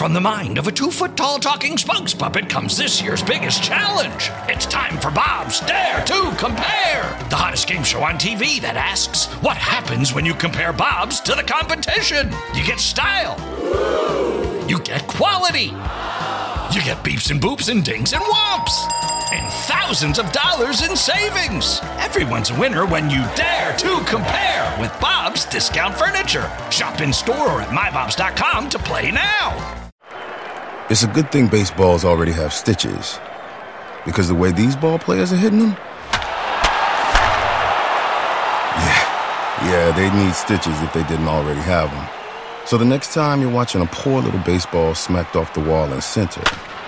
From the mind of a 2-foot-tall talking spokes puppet comes this year's biggest challenge. It's time for Bob's Dare to Compare, the hottest game show on TV that asks, what happens when you compare Bob's to the competition? You get style. You get quality. You get beeps and boops and dings and whomps. And thousands of dollars in savings. Everyone's a winner when you dare to compare with Bob's Discount Furniture. Shop in store or at mybobs.com to play now. It's a good thing baseballs already have stitches, because the way these ball players are hitting them, yeah, they'd need stitches if they didn't already have them. So the next time you're watching a poor little baseball smacked off the wall in center,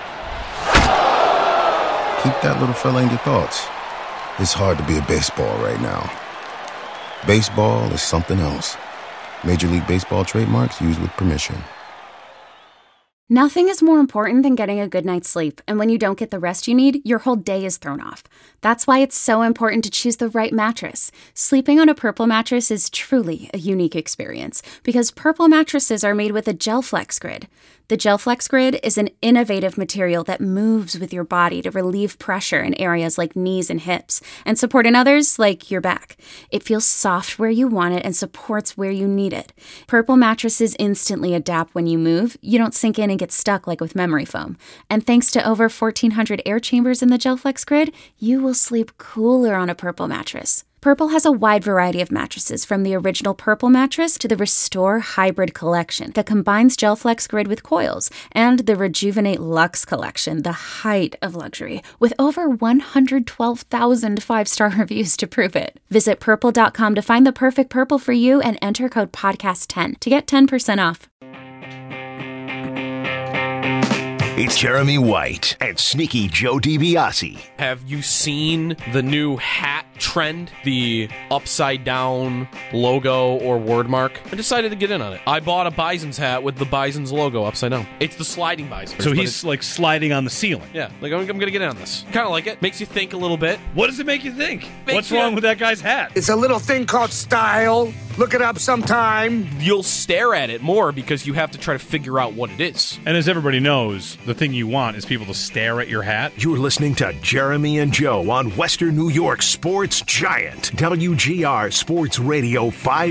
keep that little fella in your thoughts. It's hard to be a baseball right now. Baseball is something else. Major League Baseball trademarks used with permission. Nothing is more important than getting a good night's sleep, and when you don't get the rest you need, your whole day is thrown off. That's why it's so important to choose the right mattress. Sleeping on a Purple mattress is truly a unique experience, because Purple mattresses are made with a GelFlex Grid. The GelFlex Grid is an innovative material that moves with your body to relieve pressure in areas like knees and hips, and support in others like your back. It feels soft where you want it and supports where you need it. Purple mattresses instantly adapt when you move. You don't sink in and get stuck like with memory foam. And thanks to over 1,400 air chambers in the GelFlex Grid, you will sleep cooler on a Purple mattress. Purple has a wide variety of mattresses, from the original Purple mattress to the Restore Hybrid collection that combines GelFlex Grid with coils, and the Rejuvenate Luxe collection, the height of luxury, with over 112,000 five-star reviews to prove it. Visit Purple.com to find the perfect Purple for you and enter code PODCAST10 to get 10% off. It's Jeremy White and Sneaky Joe DiBiase. Have you seen the new hat trend? The upside down logo or word mark? I decided to get in on it. I bought a Bison's hat with the Bison's logo upside down. It's the sliding Bison. So he's like sliding on the ceiling. Yeah, like I'm going to get in on this. Kind of like it. Makes you think a little bit. What does it make you think? What's wrong with that guy's hat? It's a little thing called style. Look it up sometime. You'll stare at it more because you have to try to figure out what it is. And as everybody knows, the thing you want is people to stare at your hat. You're listening to Jeremy and Joe on Western New York Sports Giant, WGR Sports Radio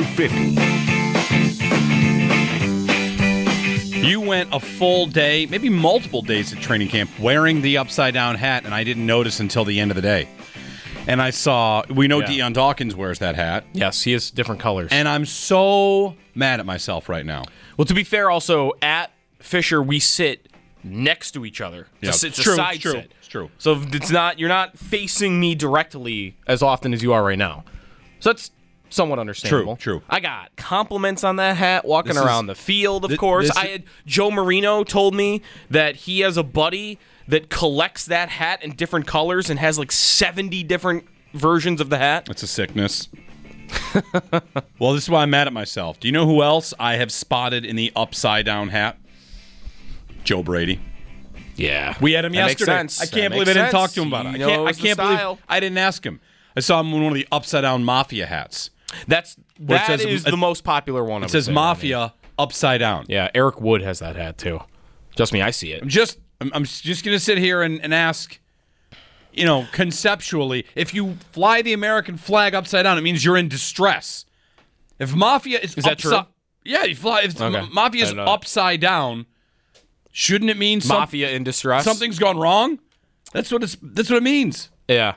550. You went a full day, maybe multiple days at training camp wearing the upside-down hat, and I didn't notice until the end of the day. And I saw, we know Deion Dawkins wears that hat. Yes, he has different colors. And I'm so mad at myself right now. Well, to be fair, also, at Fisher, we sit next to each other. It's a side sit. It's true. So you're not facing me directly as often as you are right now. So that's somewhat understandable. True. I got compliments on that hat walking around the field, of course. I had Joe Marino told me that he has a buddy that collects that hat in different colors and has like 70 different versions of the hat. It's a sickness. Well, this is why I'm mad at myself. Do you know who else I have spotted in the upside-down hat? Joe Brady. Yeah. We had him yesterday. Makes sense. I can't believe I didn't talk to him about it. I can't believe I didn't ask him. I saw him in one of the upside-down Mafia hats. That is the most popular one. It says Mafia upside down. Yeah, Eric Wood has that hat too. Just me, I see it. I'm just going to sit here and ask, conceptually, if you fly the American flag upside down, it means you're in distress. If Mafia is that true? Yeah, you fly. If Mafia is upside down, shouldn't it mean Mafia in distress? Something's gone wrong? That's what it means. Yeah.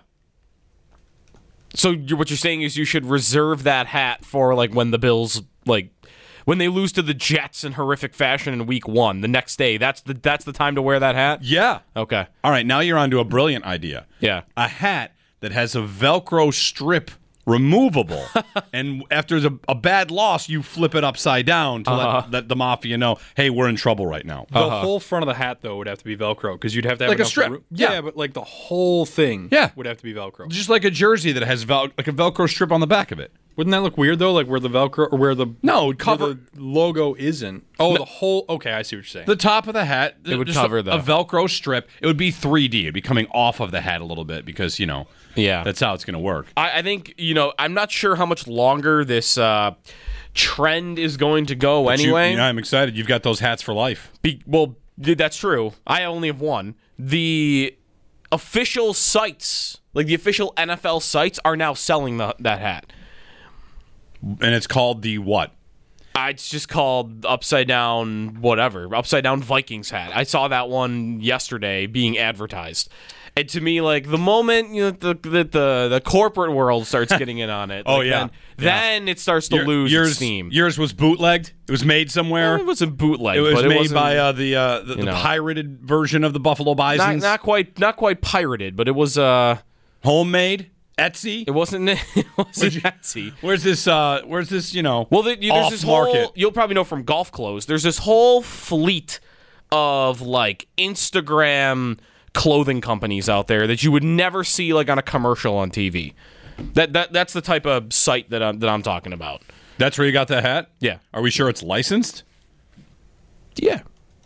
So what you're saying is you should reserve that hat for like when the Bills when they lose to the Jets in horrific fashion in Week 1, the next day. That's the time to wear that hat? Yeah. Okay. All right, now you're on to a brilliant idea. Yeah. A hat that has a Velcro strip removable, and after a bad loss, you flip it upside down to let the Mafia know, hey, we're in trouble right now. The whole front of the hat, though, would have to be Velcro, because you'd have to have like a strip. Yeah, but like the whole thing would have to be Velcro. Just like a jersey that has like a Velcro strip on the back of it. Wouldn't that look weird, though? Like where the Velcro, or where the cover the logo isn't. Oh, the whole. Okay, I see what you're saying. The top of the hat, it would cover a Velcro strip. It would be 3D. It'd be coming off of the hat a little bit because that's how it's going to work. I think I'm not sure how much longer this trend is going to go anyway. I'm excited. You've got those hats for life. Well, that's true. I only have one. The official sites, like the official NFL sites, are now selling that hat. And it's called the what? It's just called Upside Down Vikings hat. I saw that one yesterday being advertised. And to me, like, the moment the corporate world starts getting in on it, then it starts to lose its steam. Yours was bootlegged. It was made somewhere. It wasn't bootlegged. It was made by the pirated version of the Buffalo Bisons. Not quite pirated, but it was homemade. Etsy. It wasn't Etsy. Where's this? Well, there's this whole. You'll probably know from Golf Clothes. There's this whole fleet of like Instagram clothing companies out there that you would never see like on a commercial on TV. That's the type of site that I'm talking about. That's where you got that hat? Yeah. Are we sure it's licensed? Yeah.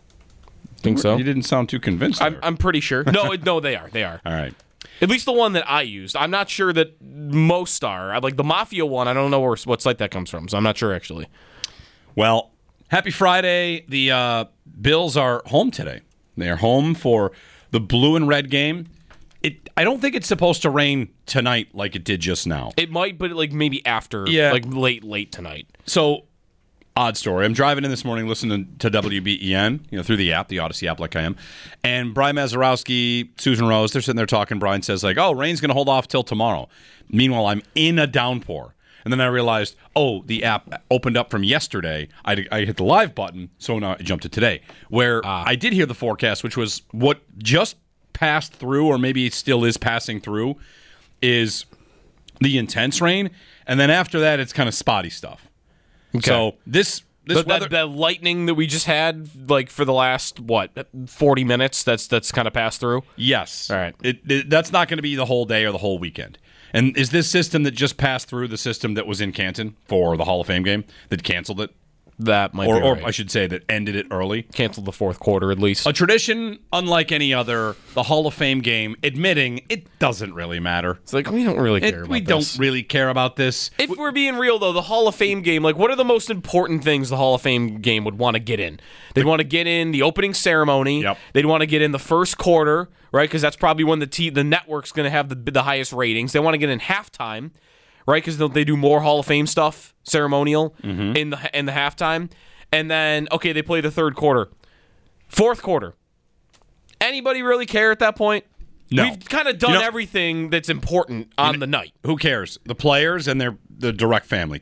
Think so. You didn't sound too convinced. I'm pretty sure. No, they are. They are. All right. At least the one that I used. I'm not sure that most are. Like the Mafia one, I don't know what site that comes from, so I'm not sure actually. Well, happy Friday. The Bills are home today. They are home for the blue and red game. I don't think it's supposed to rain tonight like it did just now. It might, but like maybe after, like late tonight. So, odd story. I'm driving in this morning listening to WBEN, through the app, the Odyssey app like I am. And Brian Mazurowski, Susan Rose, they're sitting there talking. Brian says like, oh, rain's going to hold off till tomorrow. Meanwhile, I'm in a downpour. And then I realized, the app opened up from yesterday. I hit the live button, so now I jumped to today, where I did hear the forecast, which was what just passed through, or maybe it still is passing through, is the intense rain. And then after that, it's kind of spotty stuff. Okay. So this weather, the lightning that we just had, like for the last 40 minutes, that's kind of passed through. Yes. All right. That's not going to be the whole day or the whole weekend. And is this system that just passed through the system that was in Canton for the Hall of Fame game that canceled it? That might be right. Or I should say that ended it early. Canceled the fourth quarter at least. A tradition unlike any other, the Hall of Fame game, admitting it doesn't really matter. It's like, we don't really care about this. We don't really care about this. If we're being real, though, the Hall of Fame game, like, what are the most important things the Hall of Fame game would want to get in? They'd want to get in the opening ceremony. Yep. They'd want to get in the first quarter, right? Because that's probably when the network's going to have the highest ratings. They want to get in halftime, right? Because they do more Hall of Fame stuff, ceremonial, in the halftime. And then, they play the third quarter. Fourth quarter. Anybody really care at that point? No. We've kind of done everything that's important on the night. Who cares? The players and the direct family.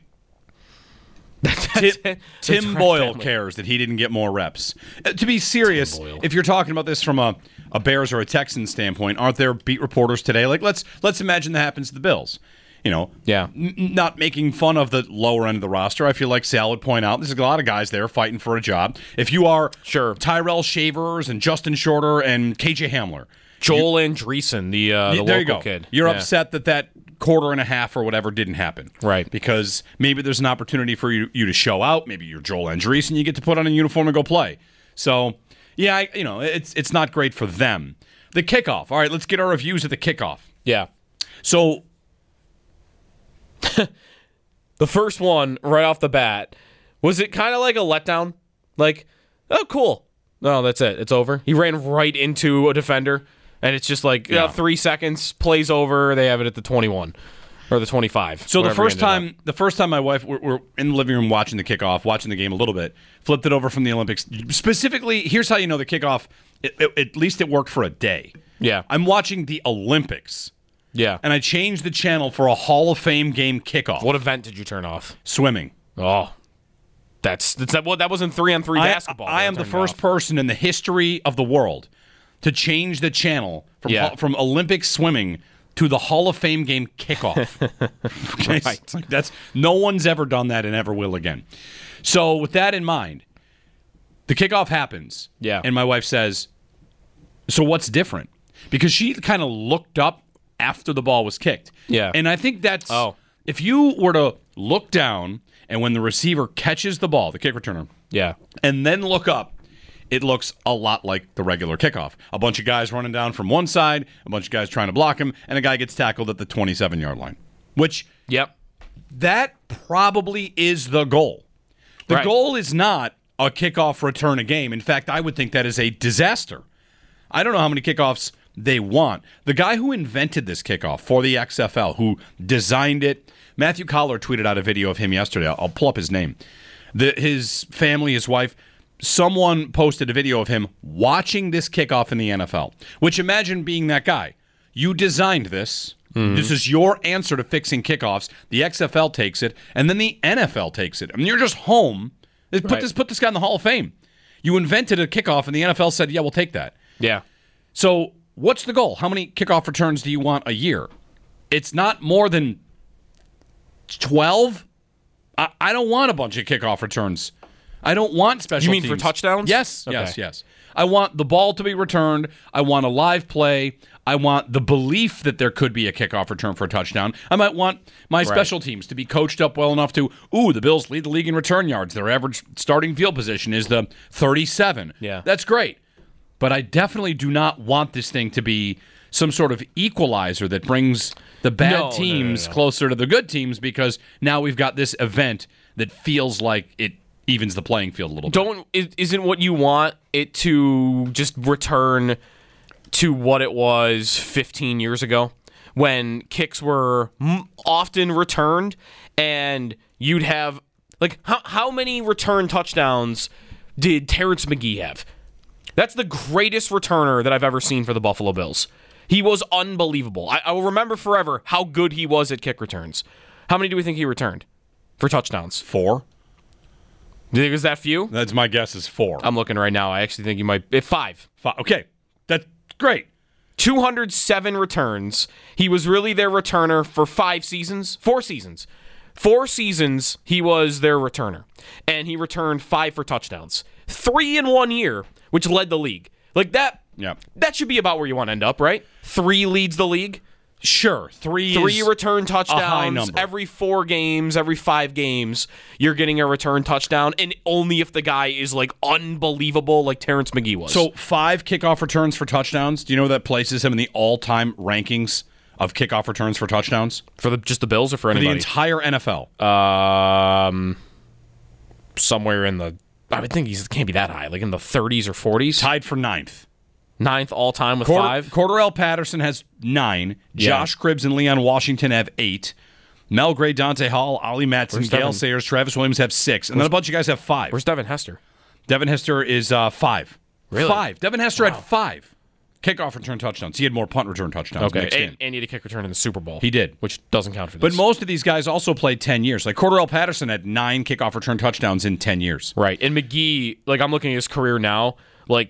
Tim Boyle cares that he didn't get more reps. To be serious, if you're talking about this from a Bears or a Texans standpoint, aren't there beat reporters today? Like, let's imagine that happens to the Bills. Not making fun of the lower end of the roster. I feel like Sal would point out there's a lot of guys there fighting for a job. If you are Tyrell Shavers and Justin Shorter and KJ Hamler, Joel Andreessen, the local kid, you're upset that quarter and a half or whatever didn't happen, right? Because maybe there's an opportunity for you to show out. Maybe you're Joel Andreessen, you get to put on a uniform and go play. So it's not great for them. The kickoff. All right, let's get our reviews at the kickoff. Yeah. So. The first one, right off the bat, was it kind of like a letdown? Like, oh, cool. No, that's it. It's over. He ran right into a defender, and it's just like 3 seconds, plays over, they have it at the 21 or the 25. So the first time my wife, we're in the living room watching the kickoff, watching the game a little bit, flipped it over from the Olympics. Specifically, here's how you know the kickoff, at least it worked for a day. Yeah. I'm watching the Olympics. Yeah. And I changed the channel for a Hall of Fame game kickoff. What event did you turn off? Swimming. Oh. That wasn't 3-on-3 basketball. I am the first person in the history of the world to change the channel from Olympic swimming to the Hall of Fame game kickoff. Okay? Right. That's no one's ever done that and ever will again. So with that in mind, the kickoff happens. Yeah. And my wife says, so what's different? Because she kind of looked up after the ball was kicked. Yeah. And I think that's if you were to look down and when the receiver catches the ball, the kick returner, and then look up, it looks a lot like the regular kickoff. A bunch of guys running down from one side, a bunch of guys trying to block him, and a guy gets tackled at the 27-yard line. Which that probably is the goal. The goal is not a kickoff return a game. In fact, I would think that is a disaster. I don't know how many kickoffs they want. The guy who invented this kickoff for the XFL, who designed it, Matthew Collar tweeted out a video of him yesterday. I'll pull up his name. His family, his wife, someone posted a video of him watching this kickoff in the NFL, which imagine being that guy. You designed this. Mm-hmm. This is your answer to fixing kickoffs. The XFL takes it, and then the NFL takes it. I mean, you're just home. Put this guy in the Hall of Fame. You invented a kickoff, and the NFL said, yeah, we'll take that. Yeah. So what's the goal? How many kickoff returns do you want a year? It's not more than 12. I don't want a bunch of kickoff returns. I don't want special teams. You mean for touchdowns? Yes, okay. yes. I want the ball to be returned. I want a live play. I want the belief that there could be a kickoff return for a touchdown. I might want my special teams to be coached up well enough to, the Bills lead the league in return yards. Their average starting field position is the 37. Yeah. That's great. But I definitely do not want this thing to be some sort of equalizer that brings the bad teams closer to the good teams, because now we've got this event that feels like it evens the playing field a little bit. Isn't what you want it to just return to what it was 15 years ago when kicks were often returned, and you'd have, like, how many return touchdowns did Terrence McGee have? That's the greatest returner that I've ever seen for the Buffalo Bills. He was unbelievable. I will remember forever how good he was at kick returns. How many do we think he returned for touchdowns? 4. Do you think it was that few? That's my guess is 4. I'm looking right now. I actually think he might... 5. Okay. That's great. 207 returns. He was really their returner for 4 seasons. 4 seasons he was their returner. And he returned 5 for touchdowns. 3 in 1 year, which led the league. Like that... Yeah. That should be about where you want to end up, right? 3 leads the league. Sure. 3 return touchdowns a high number. Every 4 games, every 5 games, you're getting a return touchdown, and only if the guy is like unbelievable, like Terrence McGee was. So 5 kickoff returns for touchdowns. Do you know that places him in the all-time rankings of kickoff returns for touchdowns? For just the Bills or for anybody? For the entire NFL. Somewhere in the... I would think he can't be that high, like in the 30s or 40s. Tied for 9th. 9th all-time with 5. Cordarrelle Patterson has 9. Josh Cribbs and Leon Washington have 8. Mel Gray, Dante Hall, Ollie Matson, Gale Sayers, Travis Williams have 6. And then a bunch of guys have 5. Where's Devin Hester? Devin Hester is 5. Really? 5. Devin Hester had 5 kickoff return touchdowns. He had more punt return touchdowns. Okay, and he had a kick return in the Super Bowl. He did. Which doesn't count for this. But most of these guys also played 10 years. Like Cordarrelle Patterson had 9 kickoff return touchdowns in 10 years. Right. And McGee, like I'm looking at his career now, like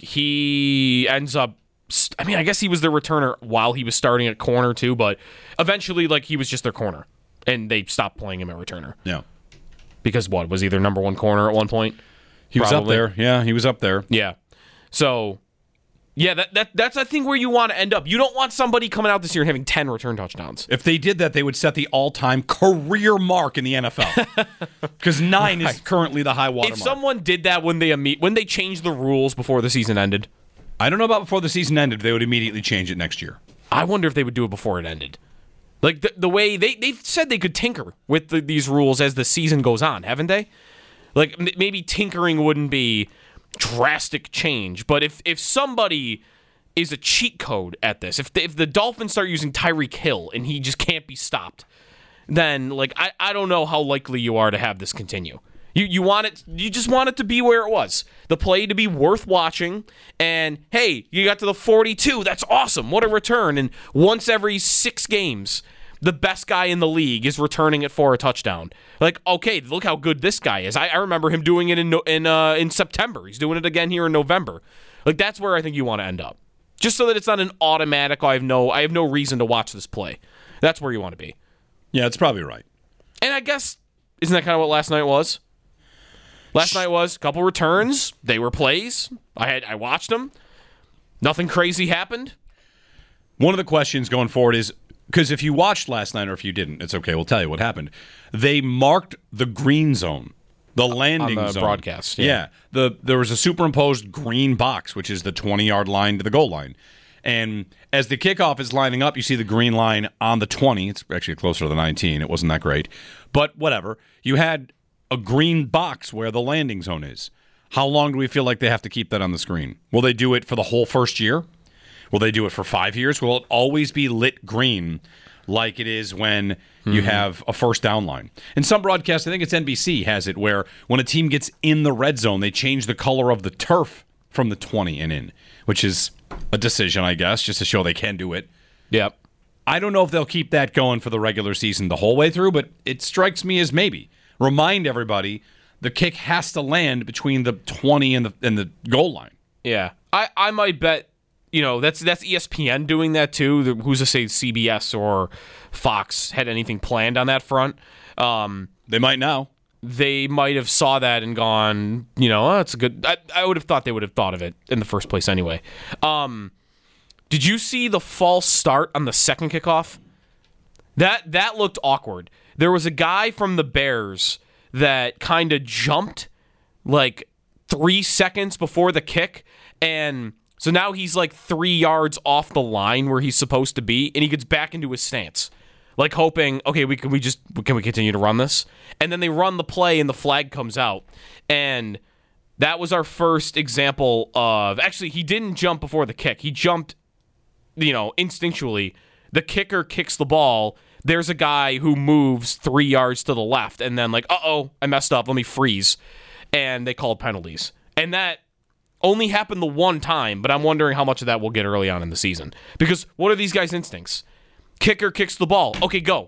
he ends up... I mean, I guess he was their returner while he was starting at corner too, but eventually, like, he was just their corner, and they stopped playing him at returner. Yeah. Because what? Was he their number 1 corner at one point? He was up there. Yeah, he was up there. Yeah. So, yeah, that's, I think, where you want to end up. You don't want somebody coming out this year and having 10 return touchdowns. If they did that, they would set the all-time career mark in the NFL. Because 9 is currently the high water mark. If someone did that when they changed the rules before the season ended... I don't know about before the season ended. They would immediately change it next year. I wonder if they would do it before it ended. Like the way they've said they could tinker with these rules as the season goes on, haven't they? Like maybe tinkering wouldn't be drastic change, but if somebody is a cheat code at this, if the Dolphins start using Tyreek Hill and he just can't be stopped, then like I don't know how likely you are to have this continue. You want it. You just want it to be where it was. The play to be worth watching. And hey, you got to the 42. That's awesome. What a return! And once every 6 games, the best guy in the league is returning it for a touchdown. Like, okay, look how good this guy is. I remember him doing it in September. He's doing it again here in November. Like that's where I think you want to end up. Just so that it's not an automatic. I have no reason to watch this play. That's where you want to be. Yeah, that's probably right. And I guess isn't that kind of what last night was? Last night was a couple returns. They were plays. I watched them. Nothing crazy happened. One of the questions going forward is, because if you watched last night or if you didn't, it's okay. We'll tell you what happened. They marked the green zone, the landing on the zone. Broadcast. Yeah. There was a superimposed green box, which is the 20-yard line to the goal line. And as the kickoff is lining up, you see the green line on the 20. It's actually closer to the 19. It wasn't that great. But whatever. You had a green box where the landing zone is. How long do we feel like they have to keep that on the screen? Will they do it for the whole first year? Will they do it for 5 years? Will it always be lit green like it is when you have a first down line? And some broadcasts, I think it's NBC, has it where when a team gets in the red zone, they change the color of the turf from the 20 and in, which is a decision, I guess, just to show they can do it. Yep. I don't know if they'll keep that going for the regular season the whole way through, but it strikes me as maybe. Remind everybody the kick has to land between the 20 and the goal line. Yeah. I might bet, that's ESPN doing that too. Who's to say CBS or Fox had anything planned on that front? They might now. They might have saw that and gone, it's a good. I would have thought they would have thought of it in the first place anyway. Did you see the false start on the second kickoff? That looked awkward. There was a guy from the Bears that kind of jumped like 3 seconds before the kick, and so now he's like 3 yards off the line where he's supposed to be, and he gets back into his stance. Like hoping, okay, can we continue to run this? And then they run the play and the flag comes out. And that was our first example of, actually, he didn't jump before the kick. He jumped, instinctually. The kicker kicks the ball. There's a guy who moves 3 yards to the left and then like, uh-oh, I messed up. Let me freeze. And they called penalties. And that only happened the one time, but I'm wondering how much of that we'll get early on in the season. Because what are these guys' instincts? Kicker kicks the ball. Okay, go.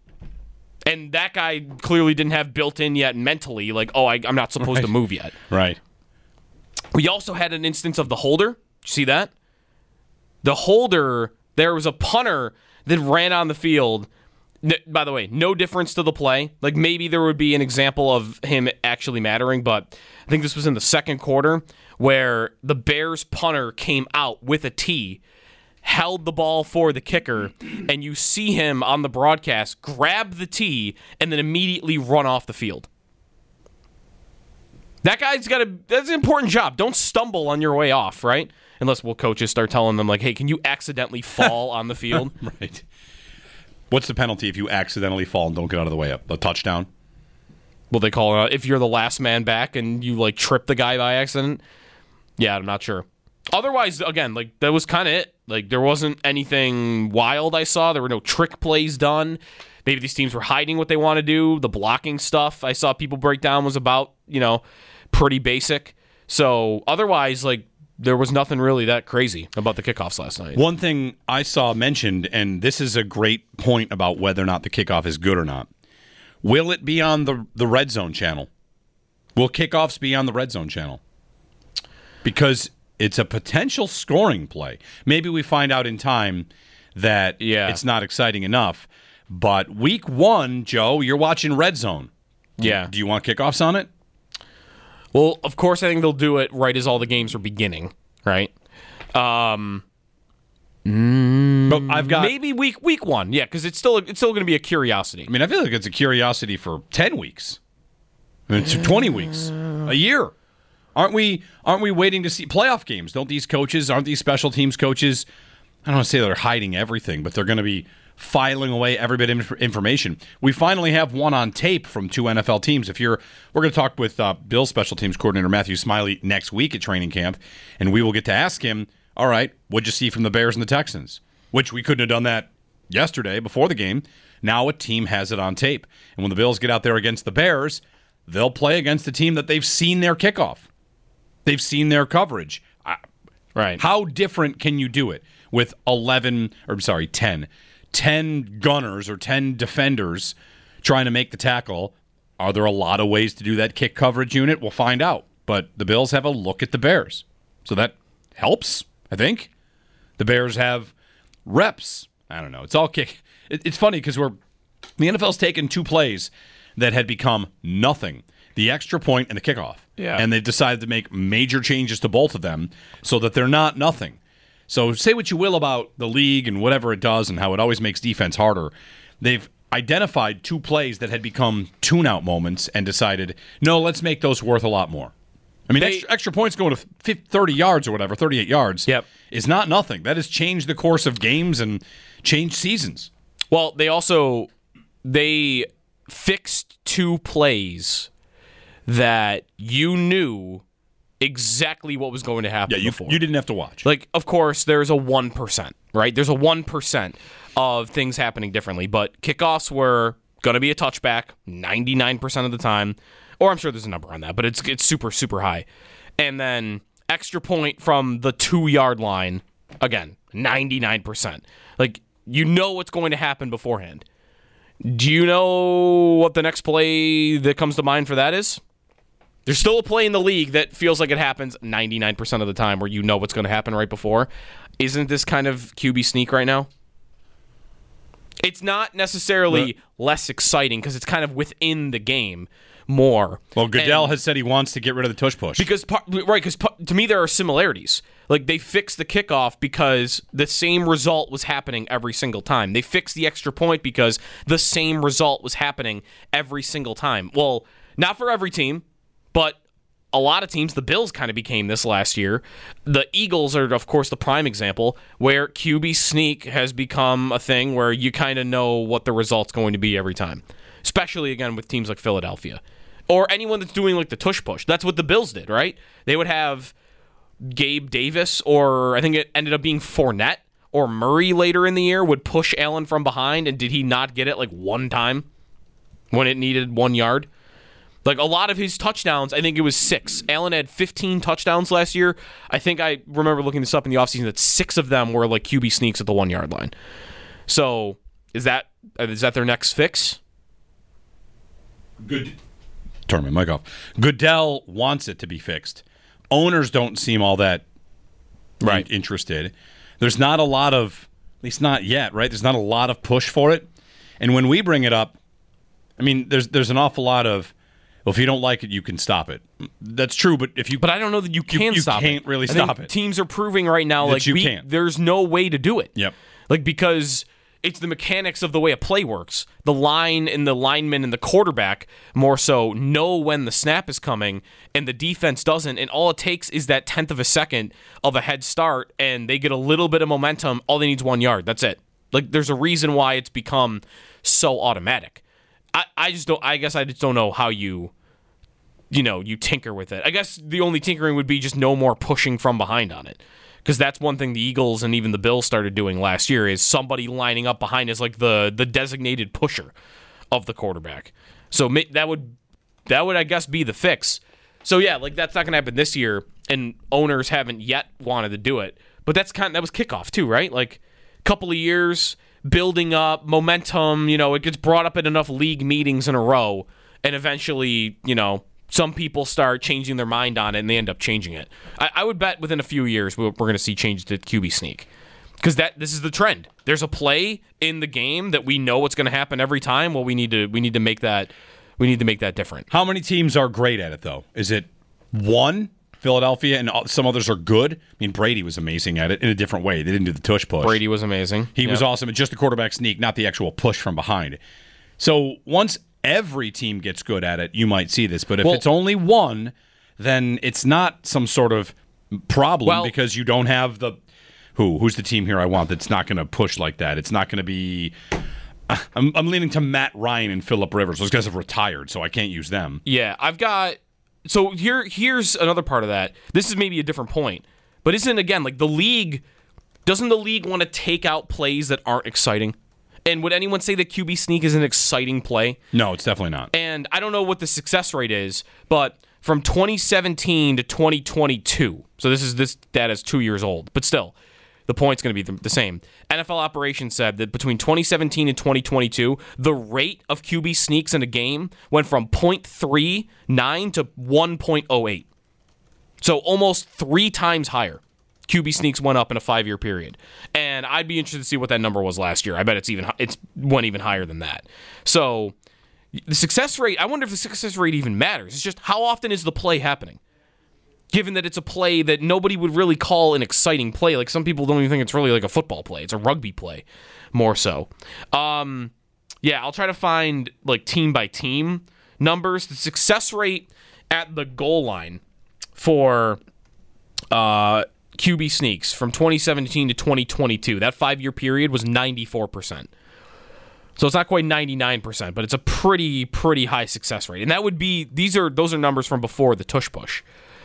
And that guy clearly didn't have built in yet mentally, like, I'm not supposed to move yet. Right. We also had an instance of the holder. Did you see that? The holder, there was a punter that ran on the field. By the way, no difference to the play. Like, maybe there would be an example of him actually mattering, but I think this was in the second quarter where the Bears punter came out with a tee, held the ball for the kicker, and you see him on the broadcast grab the tee and then immediately run off the field. That guy's that's an important job. Don't stumble on your way off, right? Unless coaches start telling them, like, hey, can you accidentally fall on the field? Right. What's the penalty if you accidentally fall and don't get out of the way up? A touchdown? Will they call it if you're the last man back and you, trip the guy by accident? Yeah, I'm not sure. Otherwise, again, that was kind of it. There wasn't anything wild I saw. There were no trick plays done. Maybe these teams were hiding what they want to do. The blocking stuff I saw people break down was about, pretty basic. So otherwise, there was nothing really that crazy about the kickoffs last night. One thing I saw mentioned, and this is a great point about whether or not the kickoff is good or not. Will it be on the Red Zone channel? Will kickoffs be on the Red Zone channel? Because it's a potential scoring play. Maybe we find out in time that it's not exciting enough. But week 1, Joe, you're watching Red Zone. Yeah. Do you want kickoffs on it? Well, of course, I think they'll do it right as all the games are beginning, right? But I've got maybe week 1, yeah, because it's still going to be a curiosity. I mean, I feel like it's a curiosity for 10 weeks, it's 20 weeks, a year. Aren't we waiting to see playoff games? Aren't these special teams coaches? I don't want to say they're hiding everything, but they're going to be filing away every bit of information. We finally have one on tape from 2 NFL teams. We're going to talk with Bill's special teams coordinator Matthew Smiley next week at training camp, and we will get to ask him, all right, what'd you see from the Bears and the Texans? Which we couldn't have done that yesterday before the game. Now a team has it on tape. And when the Bills get out there against the Bears, they'll play against a team that they've seen their kickoff. They've seen their coverage. Right. How different can you do it with 10 gunners or 10 defenders trying to make the tackle? Are there a lot of ways to do that kick coverage unit? We'll find out. But the Bills have a look at the Bears. So that helps, I think. The Bears have reps. I don't know. It's all kick. It's funny because the NFL's taken 2 plays that had become nothing. The extra point and the kickoff. Yeah. And they've decided to make major changes to both of them so that they're not nothing. So say what you will about the league and whatever it does and how it always makes defense harder. They've identified 2 plays that had become tune-out moments and decided, no, let's make those worth a lot more. I mean, extra points going to 30 yards or whatever, 38 yards, is not nothing. That has changed the course of games and changed seasons. Well, they fixed 2 plays that you knew exactly what was going to happen before. You didn't have to watch. Like, of course, there's a 1%, right? There's a 1% of things happening differently, but kickoffs were going to be a touchback 99% of the time. Or I'm sure there's a number on that, but it's super, super high. And then extra point from the 2-yard line, again, 99%. Like, you know what's going to happen beforehand. Do you know what the next play that comes to mind for that is? There's still a play in the league that feels like it happens 99% of the time where you know what's going to happen right before. Isn't this kind of QB sneak right now? It's not necessarily less exciting because it's kind of within the game more. Well, Goodell has said he wants to get rid of the tush push. Because to me there are similarities. Like, they fixed the kickoff because the same result was happening every single time. They fixed the extra point because the same result was happening every single time. Well, not for every team, but a lot of teams. The Bills kind of became this last year. The Eagles are, of course, the prime example where QB sneak has become a thing where you kind of know what the result's going to be every time. Especially, again, with teams like Philadelphia. Or anyone that's doing like the tush push. That's what the Bills did, right? They would have Gabe Davis, or I think it ended up being Fournette or Murray later in the year, would push Allen from behind, and did he not get it like one time when it needed 1 yard? Like, a lot of his touchdowns, I think it was 6. Allen had 15 touchdowns last year. I think I remember looking this up in the offseason that 6 of them were like QB sneaks at the 1 yard line. So is that their next fix? Good. Turn my mic off. Goodell wants it to be fixed. Owners don't seem all that interested. There's not a lot of, at least not yet, right? There's not a lot of push for it. And when we bring it up, I mean, there's an awful lot of, well, if you don't like it, you can stop it. That's true, but if you... But I don't know that you can stop it. You can't really stop it. Teams are proving right now that you can't. There's no way to do it. Yep. Like, because it's the mechanics of the way a play works. The line and the lineman and the quarterback more so know when the snap is coming, and the defense doesn't, and all it takes is that 1/10 of a second of a head start, and they get a little bit of momentum. All they need is 1 yard. That's it. Like, there's a reason why it's become so automatic. I guess I just don't know how you tinker with it. I guess the only tinkering would be just no more pushing from behind on it. Because that's one thing the Eagles and even the Bills started doing last year, is somebody lining up behind as like the designated pusher of the quarterback. So that would I guess be the fix. So yeah, like, that's not going to happen this year, and owners haven't yet wanted to do it. But that was kickoff too, right? Like, a couple of years building up momentum. It gets brought up at enough league meetings in a row, and eventually, some people start changing their mind on it, and they end up changing it. I would bet within a few years we're going to see changes to QB sneak, because this is the trend. There's a play in the game that we know what's going to happen every time. Well, we need to make that different. How many teams are great at it though? Is it one? Philadelphia and some others are good. I mean, Brady was amazing at it in a different way. They didn't do the tush push. Brady was amazing. He was awesome at just the quarterback sneak, not the actual push from behind. So once every team gets good at it, you might see this. But if it's only one, then it's not some sort of problem because you don't have the who's the team here I want that's not going to push like that. It's not going to be. I'm leaning to Matt Ryan and Phillip Rivers. Those guys have retired, so I can't use them. Yeah, I've got. So here's another part of that. This is maybe a different point, but isn't, again, like, doesn't the league want to take out plays that aren't exciting? And would anyone say that QB sneak is an exciting play? No, it's definitely not. And I don't know what the success rate is, but from 2017 to 2022, so this data is 2 years old, but still, the point's going to be the same. NFL Operations said that between 2017 and 2022, the rate of QB sneaks in a game went from 0.39 to 1.08. So almost 3 times higher. QB sneaks went up in a 5-year period. And I'd be interested to see what that number was last year. I bet it's went even higher than that. So the success rate, I wonder if the success rate even matters. It's just, how often is the play happening? Given that it's a play that nobody would really call an exciting play. Like, some people don't even think it's really like a football play. It's a rugby play, more so. Yeah, I'll try to find, like, team by team numbers. The success rate at the goal line for QB sneaks from 2017 to 2022. That 5-year period was 94%. So it's not quite 99%, but it's a pretty high success rate. And that would be those are numbers from before the tush push.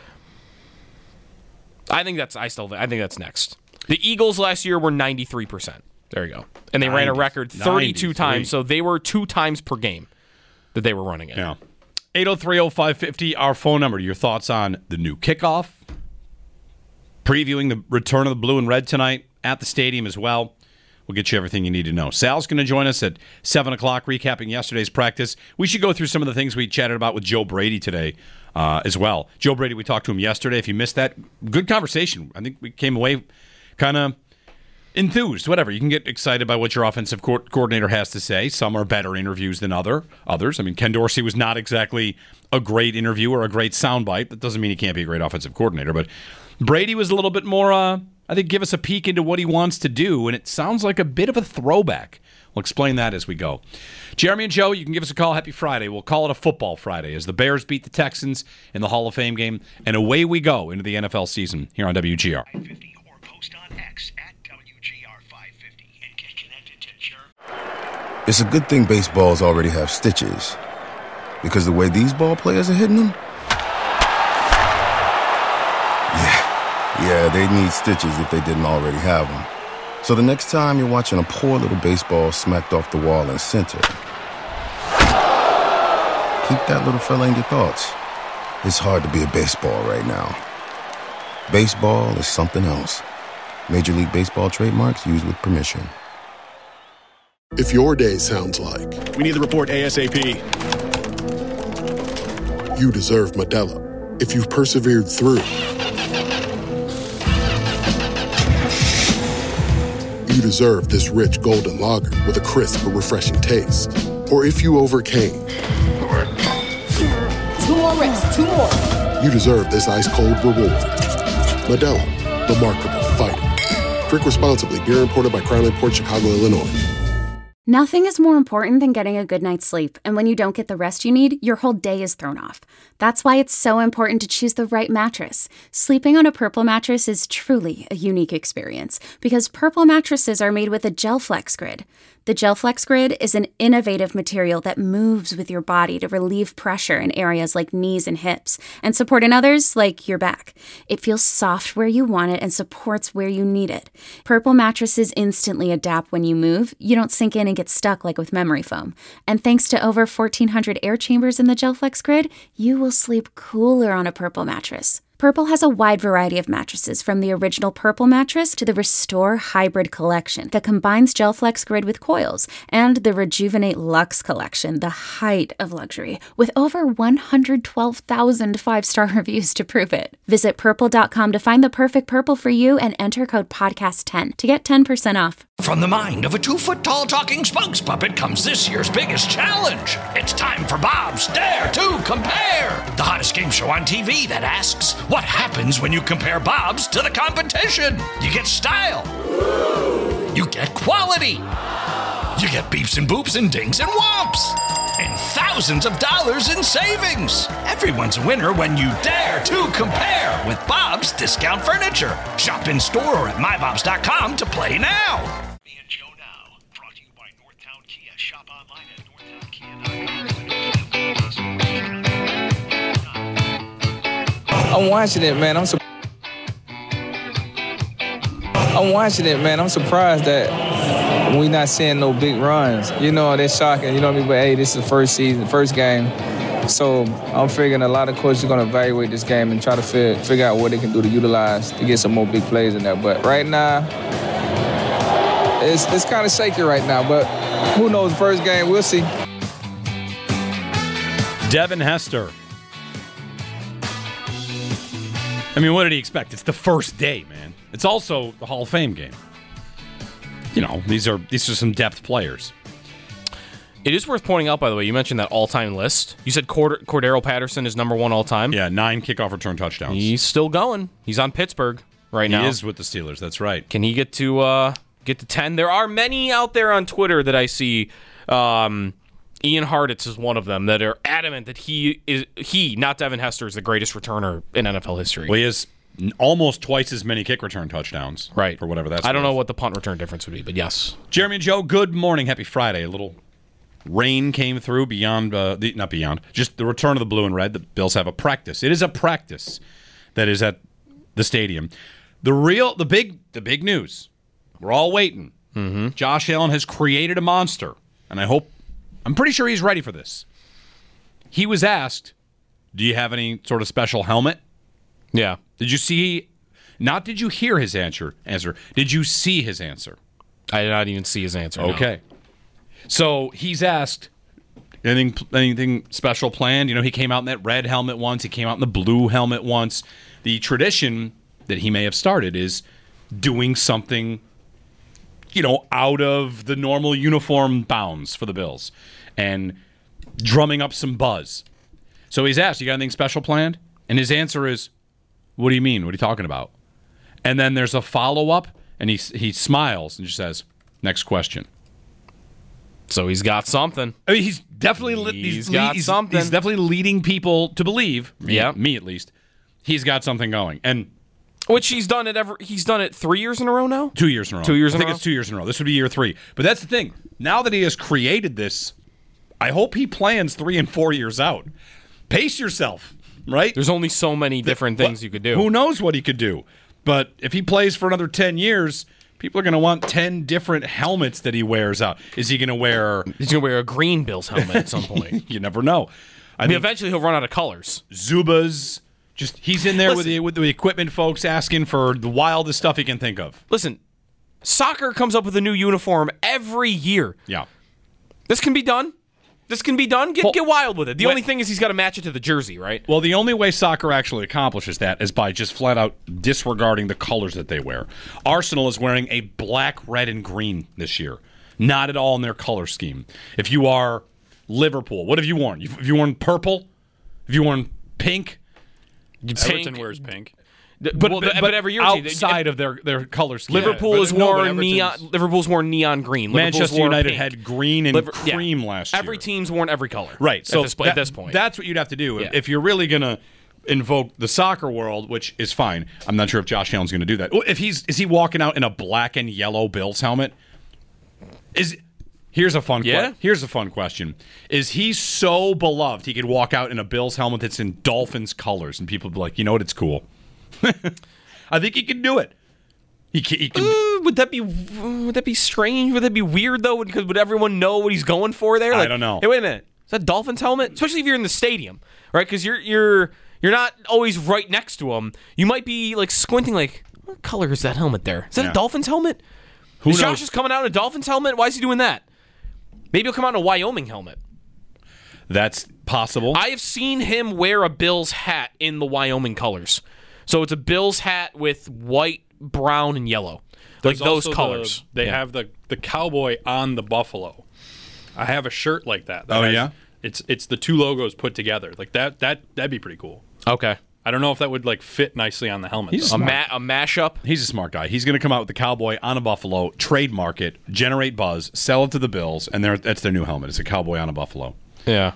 I think that's next. The Eagles last year were 93%. There you go. And they ran a record 32 times, so they were 2 times per game that they were running it. Yeah. 803-0550, our phone number. Your thoughts on the new kickoff, previewing the return of the blue and red tonight at the stadium as well. We'll get you everything you need to know. Sal's going to join us at 7 o'clock, recapping yesterday's practice. We should go through some of the things we chatted about with Joe Brady today as well. Joe Brady, we talked to him yesterday. If you missed that, good conversation. I think we came away kind of enthused, whatever. You can get excited by what your offensive coordinator has to say. Some are better interviews than others. I mean, Ken Dorsey was not exactly a great interview or a great soundbite. That doesn't mean he can't be a great offensive coordinator. But Brady was a little bit more, I think, give us a peek into what he wants to do, and it sounds like a bit of a throwback. We'll explain that as we go. Jeremy and Joe, you can give us a call. Happy Friday. We'll call it a football Friday as the Bears beat the Texans in the Hall of Fame game, and away we go into the NFL season here on WGR. Or post on X at WGR550 and get connected to Jeremy. It's a good thing baseballs already have stitches, because the way these ball players are hitting them, yeah, they'd need stitches if they didn't already have them. So the next time you're watching a poor little baseball smacked off the wall in center, keep that little fella in your thoughts. It's hard to be a baseball right now. Baseball is something else. Major League Baseball trademarks used with permission. If your day sounds like we need the report ASAP, you deserve Modelo. If you've persevered through, you deserve this rich golden lager with a crisp but refreshing taste. Or if you overcame. 2 more reps, 2 more. You deserve this ice-cold reward. Modelo, the Markable Fighter. Drink responsibly. Beer imported by Crown Imports, Chicago, Illinois. Nothing is more important than getting a good night's sleep, and when you don't get the rest you need, your whole day is thrown off. That's why it's so important to choose the right mattress. Sleeping on a Purple mattress is truly a unique experience, because Purple mattresses are made with a GelFlex Grid. The GelFlex Grid is an innovative material that moves with your body to relieve pressure in areas like knees and hips, and support in others like your back. It feels soft where you want it and supports where you need it. Purple mattresses instantly adapt when you move. You don't sink in and get stuck like with memory foam. And thanks to over 1,400 air chambers in the GelFlex Grid, you will sleep cooler on a Purple mattress. Purple has a wide variety of mattresses, from the original Purple mattress to the Restore Hybrid collection that combines GelFlex Grid with coils, and the Rejuvenate Luxe collection, the height of luxury, with over 112,000 5-star reviews to prove it. Visit Purple.com to find the perfect Purple for you and enter code PODCAST10 to get 10% off. From the mind of a 2-foot-tall talking spokes puppet comes this year's biggest challenge. It's time for Bob's Dare to Compare, the hottest game show on TV that asks, what happens when you compare Bob's to the competition? You get style. You get quality. You get beeps and boops and dings and whomps. And thousands of dollars in savings. Everyone's a winner when you dare to compare with Bob's Discount Furniture. Shop in store or at mybobs.com to play now. Me and Joe Now, brought to you by Northtown Kia. Shop online at northtownkia.com. I'm watching it, man. I'm surprised that we're not seeing no big runs. You know, that's shocking. You know what I mean? But, hey, this is the first season, first game. So I'm figuring a lot of coaches are going to evaluate this game and try to figure out what they can do to utilize to get some more big plays in there. But right now, it's kind of shaky right now. But who knows? First game, we'll see. Devin Hester. I mean, what did he expect? It's the first day, man. It's also the Hall of Fame game. You know, these are some depth players. It is worth pointing out, by the way, you mentioned that all-time list. You said Cordero Patterson is number 1 all-time. Yeah, 9 kickoff return touchdowns. He's still going. He's on Pittsburgh right now. He is with the Steelers, that's right. Can he get to 10? There are many out there on Twitter that I see Ian Hartitz is one of them that are adamant that he, not Devin Hester, is the greatest returner in NFL history. Well, he has almost twice as many kick return touchdowns. Right. For whatever that's I don't know what the punt return difference would be, but yes. Jeremy and Joe, good morning. Happy Friday. A little rain came through just the return of the blue and red. The Bills have a practice. It is a practice that is at the stadium. The big news. We're all waiting. Mm-hmm. Josh Allen has created a monster, and I'm pretty sure he's ready for this. He was asked, do you have any sort of special helmet? Yeah. Did you hear his answer? Did you see his answer? I did not even see his answer. Okay. No. So he's asked, anything special planned? He came out in that red helmet once. He came out in the blue helmet once. The tradition that he may have started is doing something out of the normal uniform bounds for the Bills and drumming up some buzz. So he's asked, you got anything special planned? And his answer is, what do you mean? What are you talking about? And then there's a follow-up, and he smiles and just says, next question. So he's got something. I mean, he's definitely he's got something. He's definitely leading people to believe, me at least, he's got something going. And which he's done it 3 years in a row now? 2 years in a row. 2 years in a row? I think it's 2 years in a row. This would be year 3. But that's the thing. Now that he has created this, I hope he plans 3 and 4 years out. Pace yourself, right? There's only so many different things you could do. Who knows what he could do? But if he plays for another 10 years, people are going to want 10 different helmets that he wears out. Is he going to wear... He's going to wear a green Bills helmet at some point. You never know. I mean, eventually he'll run out of colors. Zubas... he's in there with the equipment folks asking for the wildest stuff he can think of. Listen, soccer comes up with a new uniform every year. Yeah. This can be done. Get wild with it. The only thing is he's got to match it to the jersey, right? Well, the only way soccer actually accomplishes that is by just flat out disregarding the colors that they wear. Arsenal is wearing a black, red, and green this year. Not at all in their color scheme. If you are Liverpool, what have you worn? Have you worn purple? Have you worn pink? Everton wears pink. But every year outside of their color scheme. Liverpool's worn neon green. Manchester United had green and cream last year. Every team's worn every color. Right. So at this point. That's what you'd have to do. Yeah. If you're really going to invoke the soccer world, which is fine. I'm not sure if Josh Allen's going to do that. Is he walking out in a black and yellow Bills helmet? Here's a fun question. Is he so beloved he could walk out in a Bills helmet that's in Dolphins colors and people would be like, you know what, it's cool. I think he can do it. He can. Would that be strange? Would that be weird though? Because would everyone know what he's going for there? I don't know. Hey, wait a minute. Is that Dolphins helmet? Especially if you're in the stadium, right? Because you're not always right next to him. You might be like squinting, like, what color is that helmet there? Is that a Dolphins helmet? Who knows? Josh is coming out in a Dolphins helmet? Why is he doing that? Maybe he'll come out in a Wyoming helmet. That's possible. I have seen him wear a Bills hat in the Wyoming colors. So it's a Bills hat with white, brown, and yellow. Like those colors. They have the cowboy on the buffalo. I have a shirt like that. It's the two logos put together. Like that'd be pretty cool. Okay. I don't know if that would like fit nicely on the helmet. He's a mashup. He's a smart guy. He's going to come out with the cowboy on a buffalo, trademark it, generate buzz, sell it to the Bills, and that's their new helmet. It's a cowboy on a buffalo. Yeah.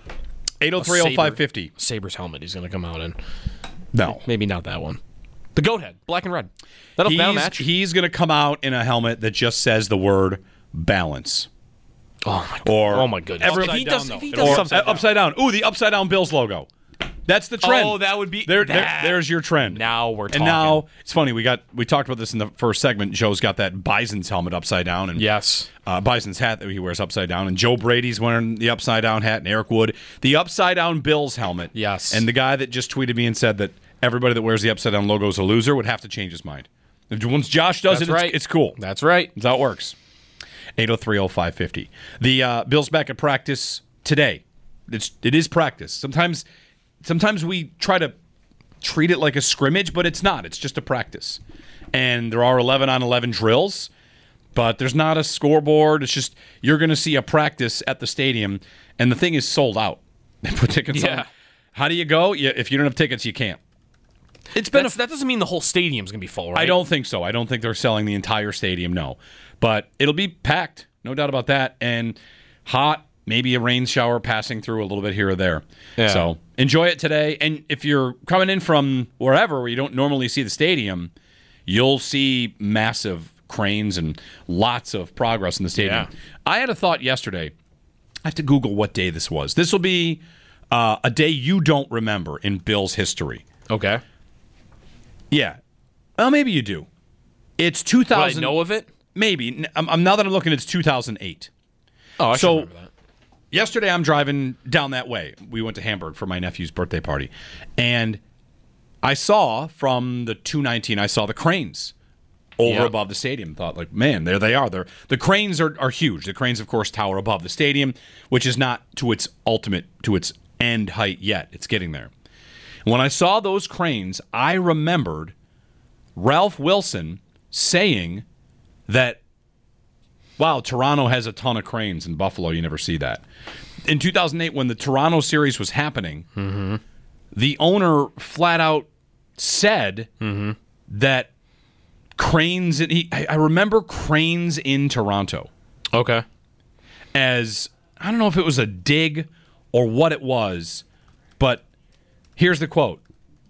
803-0550. Sabres helmet he's going to come out in. No. Maybe not that one. The goat head, black and red. That'll match. He's going to come out in a helmet that just says the word balance. Oh, my God. Oh, my goodness. If he does something upside down. Ooh, the upside down Bills logo. That's the trend. Oh, that would be... There's your trend. Now we're talking. And now, it's funny, we talked about this in the first segment. Joe's got that Bison's helmet upside down. And yes. Bison's hat that he wears upside down. And Joe Brady's wearing the upside down hat, and Eric Wood. The upside down Bills helmet. Yes. And the guy that just tweeted me and said that everybody that wears the upside down logo is a loser would have to change his mind. Once Josh does it's cool. That's right. That's how it works. 803-0550. The Bills back at practice today. It is practice. Sometimes we try to treat it like a scrimmage, but it's not. It's just a practice. And there are 11-on-11 drills, but there's not a scoreboard. It's just you're going to see a practice at the stadium, and the thing is sold out. They put tickets on. How do you go? If you don't have tickets, you can't. That doesn't mean the whole stadium's going to be full, right? I don't think so. I don't think they're selling the entire stadium, no. But it'll be packed, no doubt about that. And hot, maybe a rain shower passing through a little bit here or there. Yeah. So enjoy it today. And if you're coming in from wherever where you don't normally see the stadium, you'll see massive cranes and lots of progress in the stadium. Yeah. I had a thought yesterday. I have to Google what day this was. This will be a day you don't remember in Bills history. Okay. Yeah. Well, maybe you do. It's 2000. Will I know of it? Maybe. Now that I'm looking, it's 2008. Oh, I should remember that. Yesterday, I'm driving down that way. We went to Hamburg for my nephew's birthday party. And I saw from the 219, I saw the cranes over above the stadium. Thought, like, man, there they are. The cranes are huge. The cranes, of course, tower above the stadium, which is not to its end height yet. It's getting there. When I saw those cranes, I remembered Ralph Wilson saying that, wow, Toronto has a ton of cranes. In Buffalo, you never see that. In 2008, when the Toronto series was happening, the owner flat out said that cranes, I remember cranes in Toronto. Okay. As, I don't know if it was a dig or what it was, but here's the quote.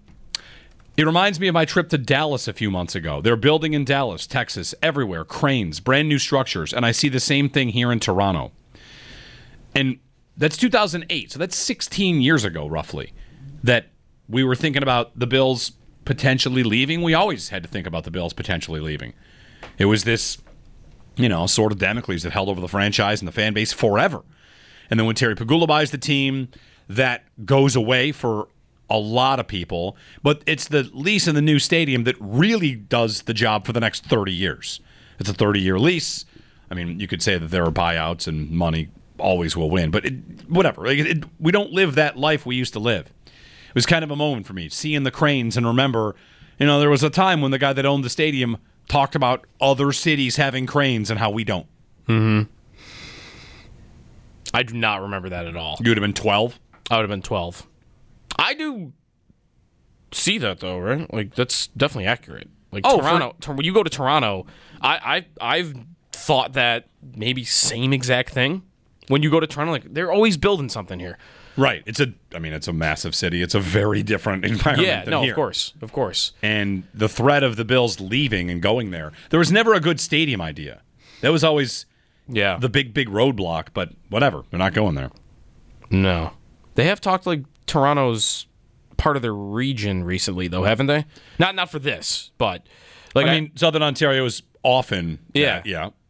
It reminds me of my trip to Dallas a few months ago. They're building in Dallas, Texas, everywhere, cranes, brand new structures, and I see the same thing here in Toronto. And that's 2008, so that's 16 years ago, roughly, that we were thinking about the Bills potentially leaving. We always had to think about the Bills potentially leaving. It was this, sort of Damocles that held over the franchise and the fan base forever. And then when Terry Pegula buys the team, that goes away for a lot of people. But it's the lease in the new stadium that really does the job for the next 30 years. It's a 30-year lease. I mean, you could say that there are buyouts and money always will win. But whatever. We don't live that life we used to live. It was kind of a moment for me, seeing the cranes and remember, there was a time when the guy that owned the stadium talked about other cities having cranes and how we don't. Mm-hmm. I do not remember that at all. You would have been 12? I would have been 12. I do see that, though, right? Like, that's definitely accurate. Like, Toronto, when you go to Toronto, I've thought that maybe same exact thing. When you go to Toronto, like, they're always building something here. Right. It's a massive city. It's a very different environment than here. Of course. And the threat of the Bills leaving and going there was never a good stadium idea. That was always the big roadblock, but whatever. They're not going there. No. They have talked like Toronto's part of their region recently, though, haven't they? Not for this, but like Southern Ontario is often yeah.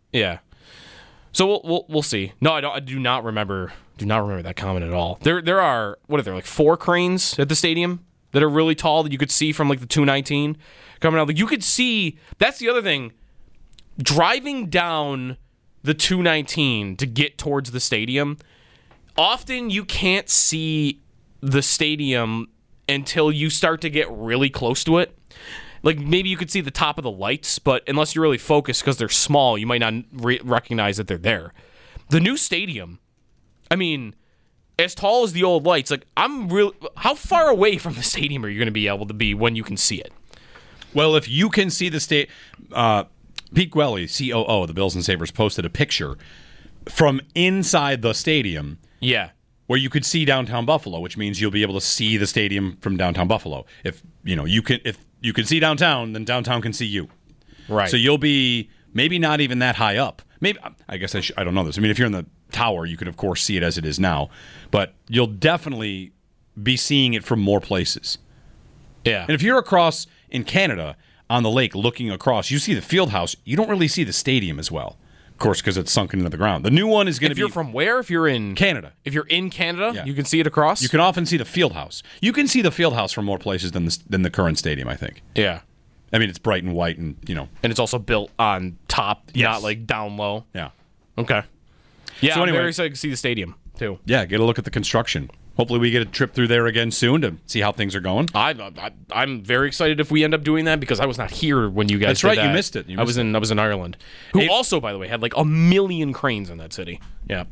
So we'll see. No, I do not remember that comment at all. There are like 4 cranes at the stadium that are really tall that you could see from like the 219 coming out. Like you could see. That's the other thing. Driving down the 219 to get towards the stadium, often you can't see the stadium until you start to get really close to it. Like, maybe you could see the top of the lights, but unless you're really focused because they're small, you might not recognize that they're there. The new stadium, I mean, as tall as the old lights, like, how far away from the stadium are you going to be able to be when you can see it? Well, if you can see the Pete Gwelly, COO of the Bills and Sabres, posted a picture from inside the stadium. Yeah. Where you could see downtown Buffalo, which means you'll be able to see the stadium from downtown Buffalo. If you can see downtown, then downtown can see you. Right. So you'll be maybe not even that high up. Maybe I guess I don't know this. I mean, if you're in the tower, you could of course see it as it is now, but you'll definitely be seeing it from more places. Yeah. And if you're across in Canada on the lake looking across, you see the field house. You don't really see the stadium as well. Of course, because it's sunken into the ground. The new one is going to be... If you're from where? If you're in... Canada. If you're in Canada, you can see it across? You can often see the field house. You can see the field house from more places than the current stadium, I think. Yeah. I mean, it's bright and white and, And it's also built on top, not like down low. Yeah. Okay. Yeah, so I'm very excited to see the stadium, too. Yeah, get a look at the construction. Hopefully we get a trip through there again soon to see how things are going. I'm very excited if we end up doing that because I was not here when you guys That's right, did that. you missed it. I was in Ireland. Who also, by the way, had like 1 million cranes in that city. Yeah.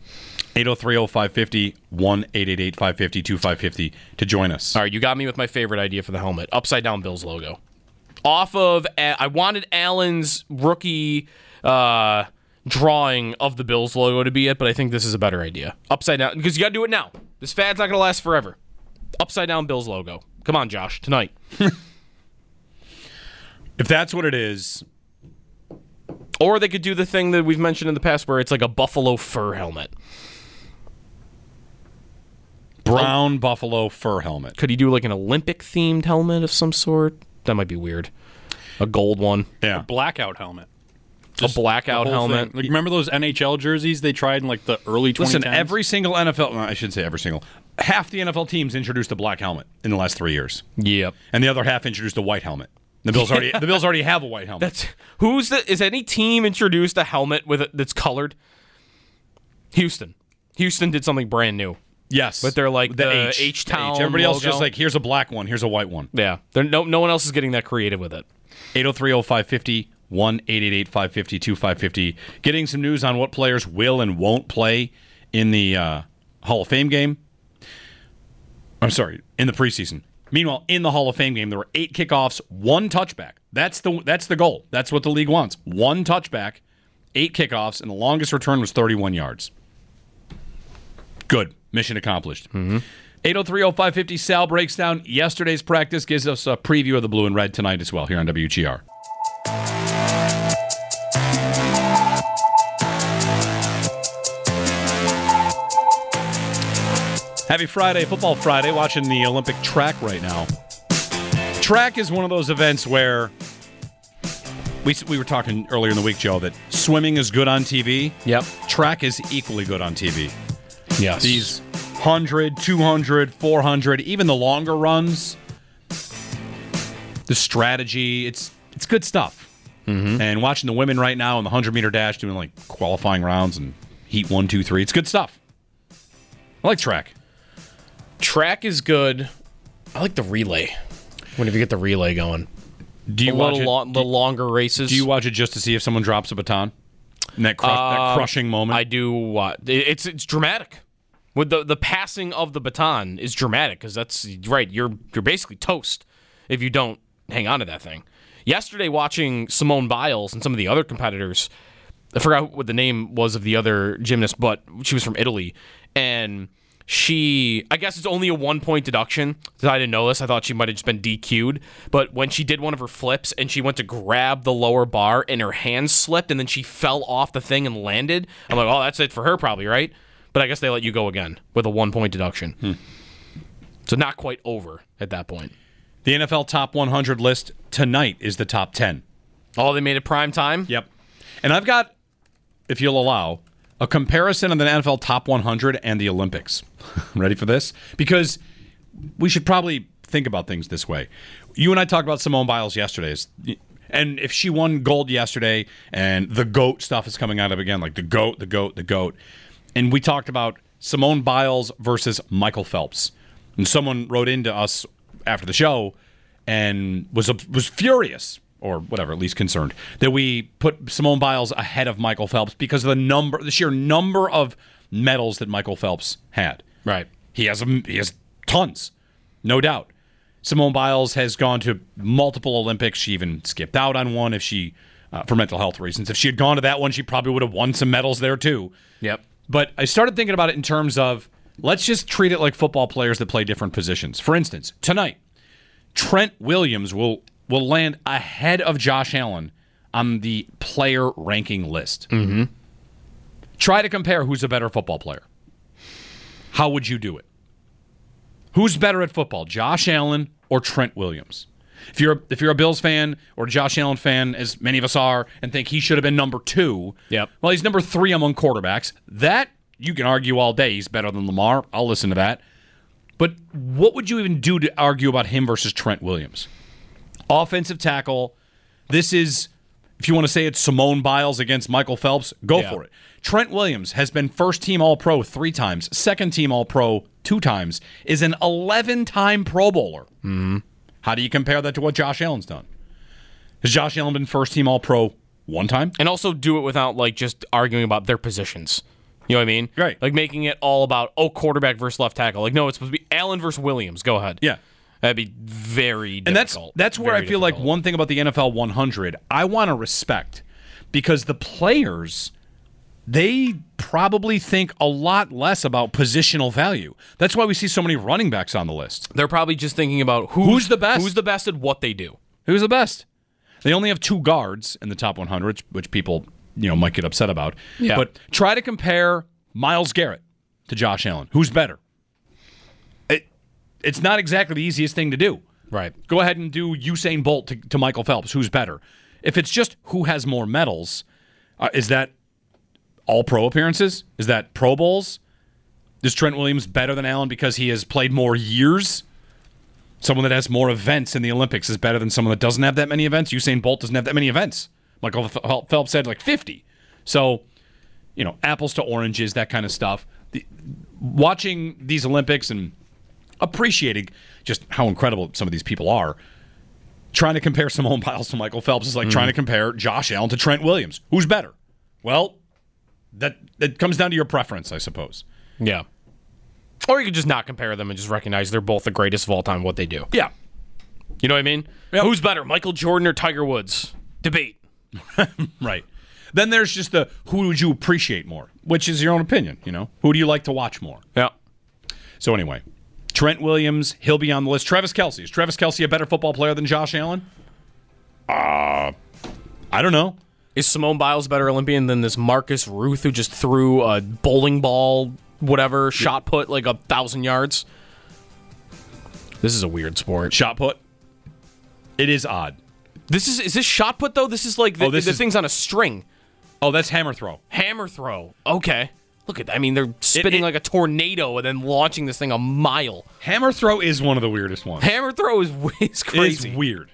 803-0550, 1-888-550-2550 to join us. All right, you got me with my favorite idea for the helmet. Upside down Bills logo. I wanted Allen's rookie drawing of the Bills logo to be it, but I think this is a better idea. Upside down, because you got to do it now. This fad's not going to last forever. Upside down Bills logo. Come on, Josh, tonight. If that's what it is. Or they could do the thing that we've mentioned in the past where it's like a buffalo fur helmet. Brown buffalo fur helmet. Could he do like an Olympic-themed helmet of some sort? That might be weird. A gold one. Yeah. A blackout helmet. Just a blackout helmet. Like, remember those NHL jerseys they tried in like the early 2010s? Listen, every single NFL, well, I shouldn't say every single, half the NFL teams introduced a black helmet in the last 3 years. Yep. And the other half introduced a white helmet. The Bills already have a white helmet. Is any team introduced a helmet that's colored? Houston. Houston did something brand new. Yes. But they're like the H-Town Everybody else logo. just like, here's a black one, here's a white one. Yeah. No one else is getting that creative with it. 803-0550, 1-888-550-2550. Getting some news on what players will and won't play in the Hall of Fame game. I'm sorry, in the preseason. Meanwhile, in the Hall of Fame game, there were 8 kickoffs, 1 touchback. That's the goal. That's what the league wants. 1 touchback, 8 kickoffs, and the longest return was 31 yards. Good. Mission accomplished. 803-0550, Sal breaks down yesterday's practice, gives us a preview of the blue and red tonight as well here on WGR. Happy Friday, Football Friday, watching the Olympic track right now. Track is one of those events where we were talking earlier in the week, Joe, that swimming is good on TV. Yep. Track is equally good on TV. Yes. These 100, 200, 400, even the longer runs, the strategy, it's good stuff. And watching the women right now in the 100-meter dash doing like qualifying rounds and heat 1, 2, 3, it's good stuff. I like track. Track is good. I like the relay. Whenever you get the relay going. Do you watch it? The longer races. Do you watch it just to see if someone drops a baton? In that crushing moment? I do. It's dramatic. With the passing of the baton is dramatic because that's right. You're basically toast if you don't hang on to that thing. Yesterday, watching Simone Biles and some of the other competitors, I forgot what the name was of the other gymnast, but she was from Italy, and I guess it's only a 1-point deduction. I didn't know this. I thought she might have just been DQ'd. But when she did one of her flips and she went to grab the lower bar and her hand slipped and then she fell off the thing and landed, I'm like, oh, that's it for her probably, right? But I guess they let you go again with a 1-point deduction. So not quite over at that point. The NFL Top 100 list tonight is the top 10. Oh, they made it prime time? Yep. And I've got, if you'll allow, a comparison of the NFL Top 100 and the Olympics. Ready for this? Because we should probably think about things this way. You and I talked about Simone Biles yesterday. And if she won gold yesterday and the GOAT stuff is coming out of again, like the GOAT. And we talked about Simone Biles versus Michael Phelps. And someone wrote into us after the show and was furious, or whatever, at least concerned, that we put Simone Biles ahead of Michael Phelps because of the sheer number of medals that Michael Phelps had. Right. He has tons, no doubt. Simone Biles has gone to multiple Olympics. She even skipped out on one for mental health reasons. If she had gone to that one, she probably would have won some medals there too. Yep. But I started thinking about it in terms of, let's just treat it like football players that play different positions. For instance, tonight, Trent Williams will land ahead of Josh Allen on the player ranking list. Try to compare who's a better football player. How would you do it? Who's better at football, Josh Allen or Trent Williams? If you're a Bills fan or a Josh Allen fan, as many of us are, and think he should have been number 2, well, he's number 3 among quarterbacks. That, you can argue all day he's better than Lamar. I'll listen to that. But what would you even do to argue about him versus Trent Williams? Offensive tackle. This is, if you want to say it's Simone Biles against Michael Phelps, go for it. Trent Williams has been first-team All-Pro 3 times, second-team All-Pro 2 times, is an 11-time Pro Bowler. How do you compare that to what Josh Allen's done? Has Josh Allen been first-team All-Pro 1 time? And also do it without just arguing about their positions. You know what I mean? Right. Like making it all about, quarterback versus left tackle. Like, no, it's supposed to be Allen versus Williams. Go ahead. Yeah. That'd be very difficult. And that's where I feel like one thing about the NFL 100, I want to respect, because the players they probably think a lot less about positional value. That's why we see so many running backs on the list. They're probably just thinking about who's the best. Who's the best at what they do. Who's the best? They only have 2 guards in the top 100, which people might get upset about. Yeah. But try to compare Myles Garrett to Josh Allen. Who's better? It's not exactly the easiest thing to do. Right. Go ahead and do Usain Bolt to Michael Phelps. Who's better? If it's just who has more medals, is that all-pro appearances? Is that Pro Bowls? Is Trent Williams better than Allen because he has played more years? Someone that has more events in the Olympics is better than someone that doesn't have that many events. Usain Bolt doesn't have that many events. Michael Phelps had like 50. So, apples to oranges, that kind of stuff. Watching these Olympics and appreciating just how incredible some of these people are, trying to compare Simone Biles to Michael Phelps is like trying to compare Josh Allen to Trent Williams. Who's better? Well, that comes down to your preference, I suppose. Yeah. Or you could just not compare them and just recognize they're both the greatest of all time, what they do. Yeah. You know what I mean? Yep. Who's better, Michael Jordan or Tiger Woods? Debate. Right. Then there's just the who would you appreciate more, which is your own opinion, Who do you like to watch more? Yeah. So anyway, Trent Williams, he'll be on the list. Travis Kelce. Is Travis Kelce a better football player than Josh Allen? I don't know. Is Simone Biles a better Olympian than this Marcus Ruth who just threw a bowling ball, whatever, shot put like 1,000 yards? This is a weird sport. Shot put? It is odd. Is this shot put, though? This is like this thing's on a string. Oh, that's hammer throw. Hammer throw. Okay. Look at that. I mean, they're spinning like a tornado and then launching this thing a mile. Hammer throw is one of the weirdest ones. Hammer throw is crazy. It's weird.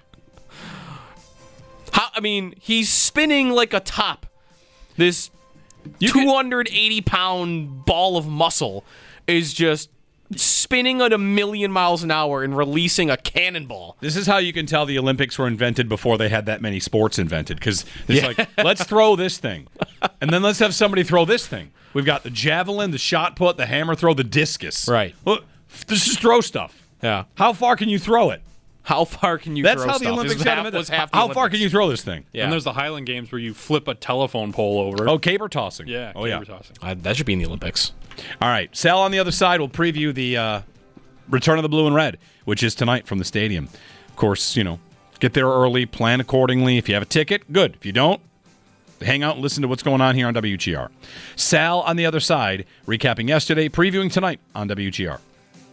He's spinning like a top. This 280-pound ball of muscle is just spinning at 1,000,000 miles an hour and releasing a cannonball. This is how you can tell the Olympics were invented before they had that many sports invented. Because it's like, let's throw this thing. And then let's have somebody throw this thing. We've got the javelin, the shot put, the hammer throw, the discus. Right. Well, this is throw stuff. Yeah. How far can you throw it? How far can you throw stuff? That's how the Olympics got invented. How Olympics. far can you throw this thing? Yeah. And there's the Highland Games where you flip a telephone pole over. Oh, caber tossing. Yeah, caber tossing. That should be in the Olympics. All right. Sal on the other side will preview the Return of the Blue and Red, which is tonight from the stadium. Of course, get there early, plan accordingly. If you have a ticket, good. If you don't, hang out and listen to what's going on here on WGR. Sal on the other side, recapping yesterday, previewing tonight on WGR.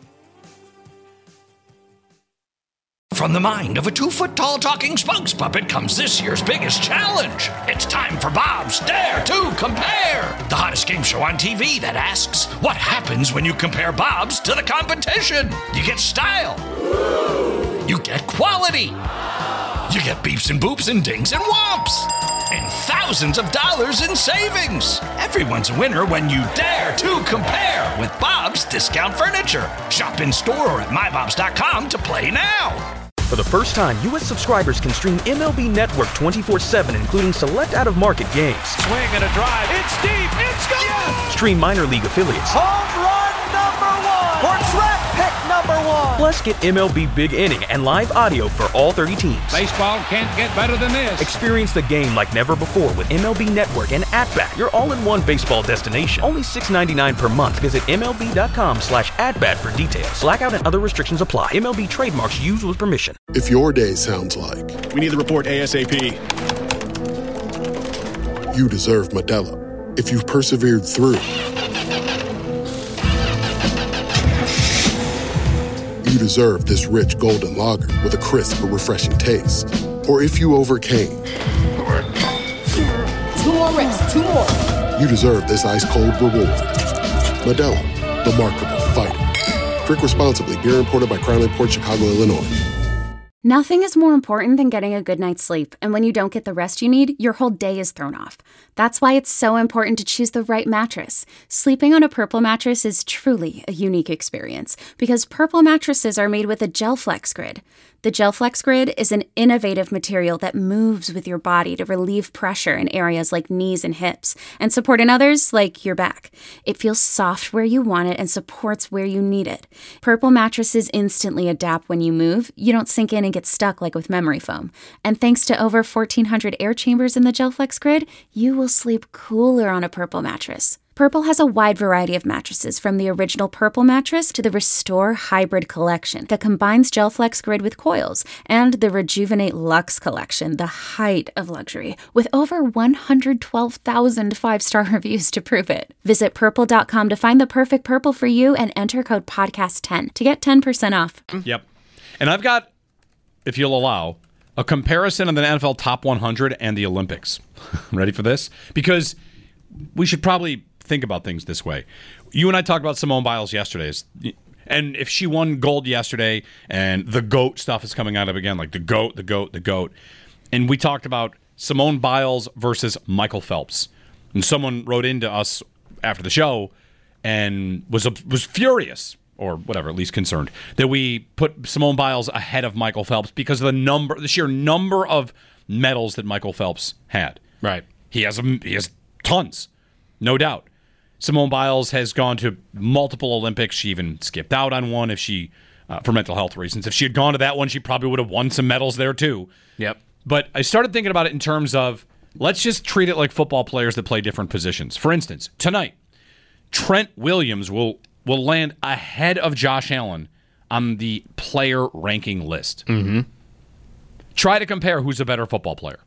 From the mind of a 2-foot-tall talking spokes puppet comes this year's biggest challenge. It's time for Bob's Dare to Compare, the hottest game show on TV that asks, what happens when you compare Bob's to the competition? You get style. You get quality. You get beeps and boops and dings and whomps. And thousands of dollars in savings. Everyone's a winner when you dare to compare with Bob's Discount Furniture. Shop in store or at mybobs.com to play now. For the first time, U.S. subscribers can stream MLB Network 24/7, including select out-of-market games. Swing and a drive. It's deep. It's gone. Yes! Stream minor league affiliates. Home run #1 for draft pick #1. Plus, get MLB Big Inning and live audio for all 30 teams. Baseball can't get better than this. Experience the game like never before with MLB Network and At-Bat, your all-in-one baseball destination. Only $6.99 per month. Visit MLB.com/AtBat for details. Blackout and other restrictions apply. MLB trademarks used with permission. If your day sounds like... We need the report ASAP. You deserve Modelo. If you've persevered through... You deserve this rich golden lager with a crisp but refreshing taste. Or if you overcame... 2 more reps, 2 more. You deserve this ice-cold reward. Modelo, the Remarkable Fighter. Drink responsibly. Beer imported by Crown Imports, Chicago, Illinois. Nothing is more important than getting a good night's sleep, and when you don't get the rest you need, your whole day is thrown off. That's why it's so important to choose the right mattress. Sleeping on a Purple mattress is truly a unique experience, because Purple mattresses are made with a Gel Flex grid. The GelFlex Grid is an innovative material that moves with your body to relieve pressure in areas like knees and hips and support in others like your back. It feels soft where you want it and supports where you need it. Purple mattresses instantly adapt when you move. You don't sink in and get stuck like with memory foam. And thanks to over 1,400 air chambers in the GelFlex Grid, you will sleep cooler on a Purple mattress. Purple has a wide variety of mattresses, from the original Purple mattress to the Restore Hybrid collection that combines GelFlex Grid with coils, and the Rejuvenate Luxe collection, the height of luxury, with over 112,000 five-star reviews to prove it. Visit Purple.com to find the perfect Purple for you and enter code PODCAST10 to get 10% off. Yep. And I've got, if you'll allow, a comparison of the NFL Top 100 and the Olympics. Ready for this? Because we should probably think about things this way. You and I talked about Simone Biles yesterday, and if she won gold yesterday, and the GOAT stuff is coming out of again, like the GOAT, and we talked about Simone Biles versus Michael Phelps, and someone wrote into us after the show and was furious, or whatever, at least concerned, that we put Simone Biles ahead of Michael Phelps because of the sheer number of medals that Michael Phelps had. Right. He has tons, no doubt. Simone Biles has gone to multiple Olympics. She even skipped out on one for mental health reasons. If she had gone to that one, she probably would have won some medals there too. Yep. But I started thinking about it in terms of, let's just treat it like football players that play different positions. For instance, tonight, Trent Williams will land ahead of Josh Allen on the player ranking list. Mm-hmm. Try to compare who's a better football player.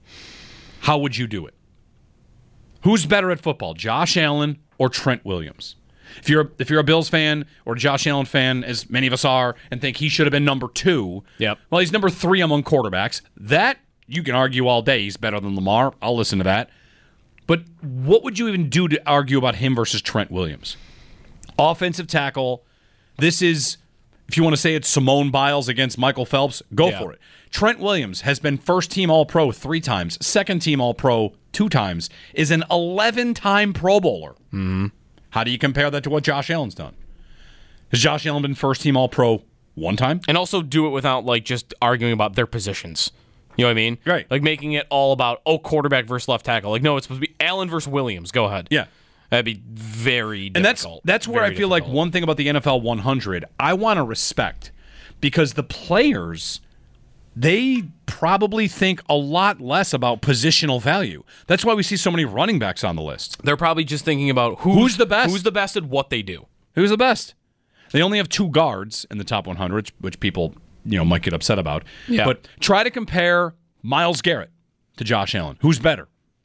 How would you do it? Who's better at football, Josh Allen or Trent Williams? If you're a Bills fan or a Josh Allen fan, as many of us are, and think he should have been number 2, well, he's number 3 among quarterbacks. That, you can argue all day he's better than Lamar. I'll listen to that. But what would you even do to argue about him versus Trent Williams? Offensive tackle. This is, if you want to say it's Simone Biles against Michael Phelps, go for it. Trent Williams has been first-team All-Pro 3 times, second-team All-Pro 2 times, is an 11-time Pro Bowler. Mm-hmm. How do you compare that to what Josh Allen's done? Has Josh Allen been first-team All-Pro 1 time? And also do it without just arguing about their positions. You know what I mean? Right. Like making it all about, quarterback versus left tackle. No, it's supposed to be Allen versus Williams. Go ahead. Yeah. That'd be very difficult. And that's where I feel like one thing about the NFL 100, I want to respect, because the players, they probably think a lot less about positional value. That's why we see so many running backs on the list. They're probably just thinking about who's the best. Who's the best at what they do. Who's the best? They only have 2 guards in the top 100, which people might get upset about. Yeah. But try to compare Myles Garrett to Josh Allen. Who's better?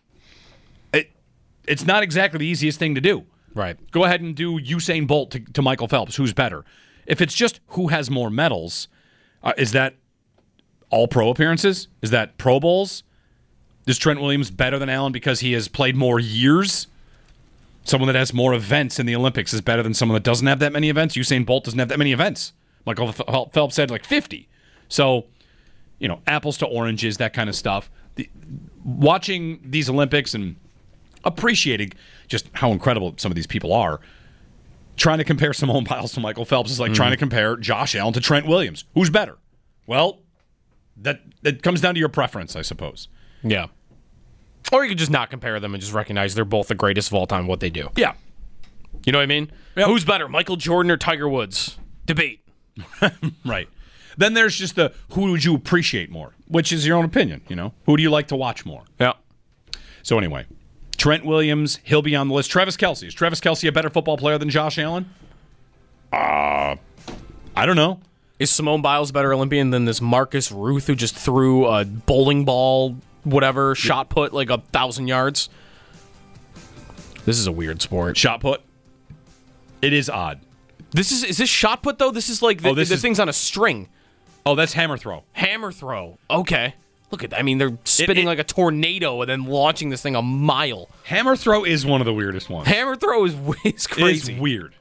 It's not exactly the easiest thing to do. Right. Go ahead and do Usain Bolt to Michael Phelps. Who's better? If it's just who has more medals, is that All-Pro appearances? Is that Pro Bowls? Is Trent Williams better than Allen because he has played more years? Someone that has more events in the Olympics is better than someone that doesn't have that many events? Usain Bolt doesn't have that many events. Michael Phelps said 50. So, apples to oranges, that kind of stuff. Watching these Olympics and appreciating just how incredible some of these people are, trying to compare Simone Biles to Michael Phelps is like trying to compare Josh Allen to Trent Williams. Who's better? Well, that comes down to your preference, I suppose. Yeah. Or you could just not compare them and just recognize they're both the greatest of all time, what they do. Yeah. You know what I mean? Yep. Who's better, Michael Jordan or Tiger Woods? Debate. Right. Then there's just the who would you appreciate more, which is your own opinion, Who do you like to watch more? Yeah. So anyway, Trent Williams, he'll be on the list. Travis Kelce. Is Travis Kelce a better football player than Josh Allen? I don't know. Is Simone Biles a better Olympian than this Marcus Ruth who just threw a bowling ball, shot put 1,000 yards? This is a weird sport. Shot put? It is odd. Is this shot put, though? This is this thing's on a string. Oh, that's hammer throw. Hammer throw. Okay. Look at that. I mean, they're spinning like a tornado and then launching this thing a mile. Hammer throw is one of the weirdest ones. Hammer throw is crazy. It's weird.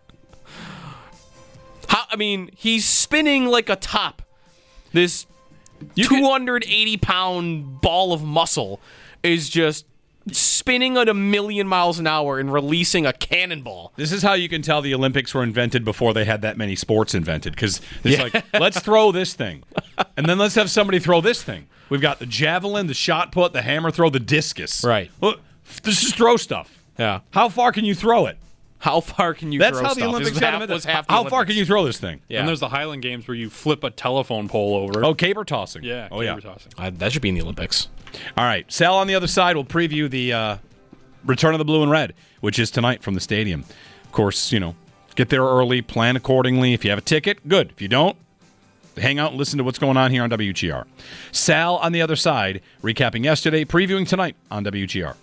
He's spinning like a top. This 280-pound ball of muscle is just spinning at 1,000,000 miles an hour and releasing a cannonball. This is how you can tell the Olympics were invented before they had that many sports invented, because it's let's throw this thing. And then let's have somebody throw this thing. We've got the javelin, the shot put, the hammer throw, the discus. Right. Look, this is throw stuff. Yeah. How far can you throw it? How far can you That's throw how stuff? the Olympics was half How far can you throw this thing? Yeah. And there's the Highland Games where you flip a telephone pole over. Oh, caber tossing. Yeah, caber tossing. That should be in the Olympics. All right. Sal on the other side will preview the return of the blue and red, which is tonight from the stadium. Of course, get there early, plan accordingly. If you have a ticket, good. If you don't, hang out and listen to what's going on here on WGR. Sal on the other side, recapping yesterday, previewing tonight on WGR.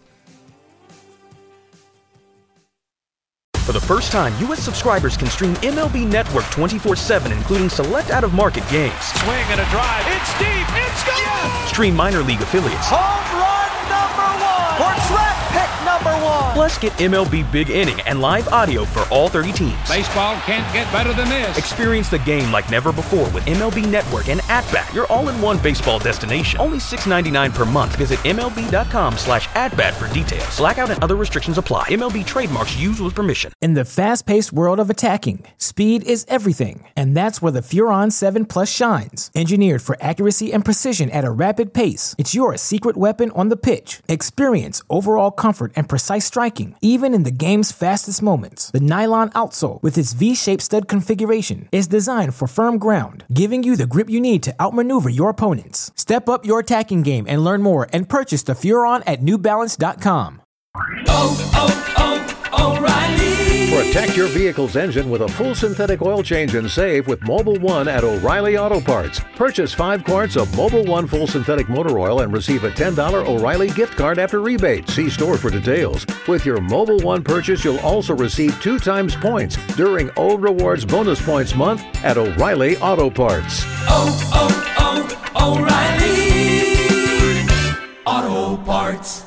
For the first time, U.S. subscribers can stream MLB Network 24/7, including select out-of-market games. Swing and a drive. It's deep. It's gone. Yes. Stream minor league affiliates. Home run number 1. For draft pick number 1. Plus, get MLB Big Inning and live audio for all 30 teams. Baseball can't get better than this. Experience the game like never before with MLB Network and At-Bat, your all-in-one baseball destination. Only $6.99 per month. Visit MLB.com/atbat for details. Blackout and other restrictions apply. MLB trademarks used with permission. In the fast-paced world of attacking, speed is everything. And that's where the Furon 7 Plus shines. Engineered for accuracy and precision at a rapid pace, it's your secret weapon on the pitch. Experience overall comfort and precise striking, even in the game's fastest moments. The nylon outsole, with its V-shaped stud configuration, is designed for firm ground, giving you the grip you need to outmaneuver your opponents. Step up your attacking game and learn more and purchase the Furon at NewBalance.com. O'Reilly. Protect your vehicle's engine with a full synthetic oil change and save with Mobil 1 at O'Reilly Auto Parts. Purchase 5 quarts of Mobil 1 full synthetic motor oil and receive a $10 O'Reilly gift card after rebate. See store for details. With your Mobil 1 purchase, you'll also receive 2 times points during O Rewards Bonus Points Month at O'Reilly Auto Parts. O'Reilly Auto Parts.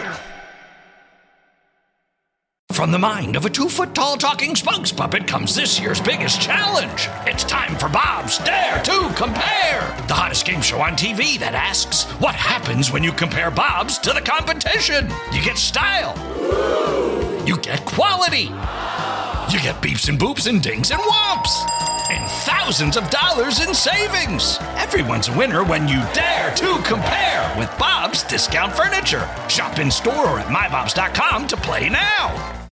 From the mind of a 2-foot-tall talking spokes puppet comes this year's biggest challenge. It's time for Bob's Dare to Compare, the hottest game show on TV that asks, what happens when you compare Bob's to the competition? You get style. You get quality. You get beeps and boops and dings and whomps. And thousands of dollars in savings. Everyone's a winner when you dare to compare with Bob's Discount Furniture. Shop in store or at mybobs.com to play now.